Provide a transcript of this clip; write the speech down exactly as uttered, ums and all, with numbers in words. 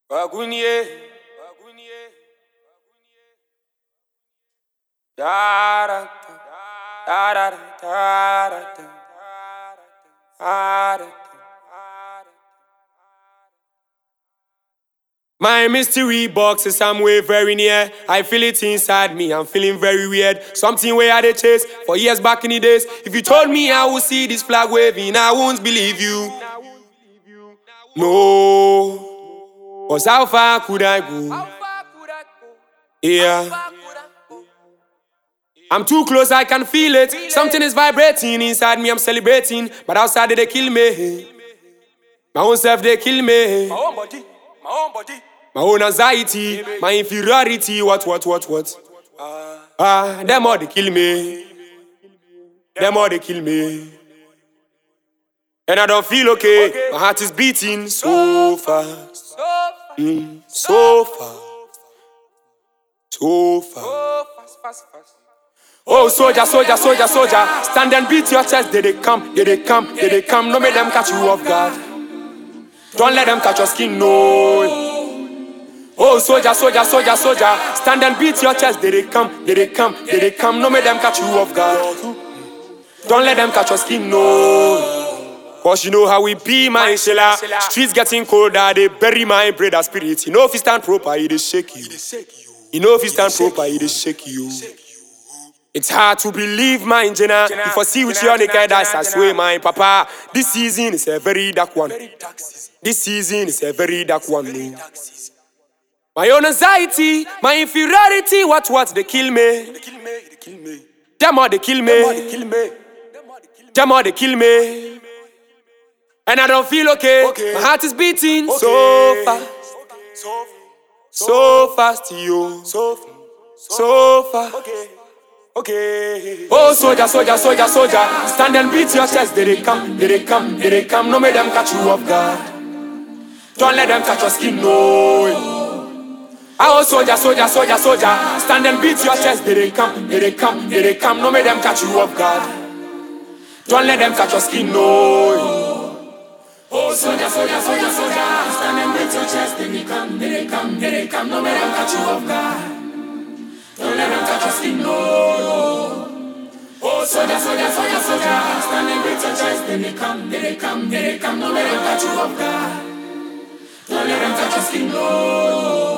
Bagunye, Bagunye, da da da da da da da da. My mystery box is somewhere very near. I feel it inside me, I'm feeling very weird. Something where I dey chase for years back in the days. If you told me I would see this flag waving, I won't believe you. No. Cause how far could I go? Yeah. I'm too close, I can feel it. Something is vibrating inside me, I'm celebrating. But outside they kill me. My own self they kill me. My own body, my own body. My own anxiety, my inferiority, what, what, what, what? Ah, them all they kill me. Them all they kill me. And I don't feel okay. My heart is beating so fast. Mm, so fast. So fast. Oh, soldier, soldier, soldier, soldier. Stand and beat your chest. Did they come? Did they come? Did they come? No, make them catch you off guard. Don't let them catch your skin, no. Oh, soldier, soldier, soldier, soldier. Stand and beat your chest. Did they come? Did they come? Did they come? No, make them catch you off guard. Don't let them catch your skin, no. Cause you know how we be, my shella. Streets getting colder, they bury my brother spirit. You know if you stand proper, it is shake you. You know if you stand proper, it is shake you. It's hard to believe, my Jenna. If I see with you on the guy, that's I swear, my papa. This season is a very dark one. This season is a very dark one. No. My own anxiety, my inferiority, what, what, they kill me. Them all they kill me. Them all they kill me. And I don't feel okay. My heart is beating so fast. So fast, yo. So fast. Okay. Oh, soldier, soldier, soldier, soldier. Stand and beat your chest. Did they come? Did they come? Did they come? No, make them catch you off guard. Don't let them touch your skin, no. Oh, soldier, soldier, soldier, soldier. Stand and beat your chest. Did they come? Did they come? Did they come? No, make them catch you off guard. Don't let them touch your skin, no. Oh, soldier, soldier, soldier, soldier. Stand and beat your chest. Did they come? Did they come? Did they come? No, make them catch you off guard. Don't let them touch your skin, no. Oh, soldier, soldier, soldier, soldier. Stand and beat your chest. Did they come? Did they come? Did they come? No, let them catch you off guard. Don't let them touch your skin, no.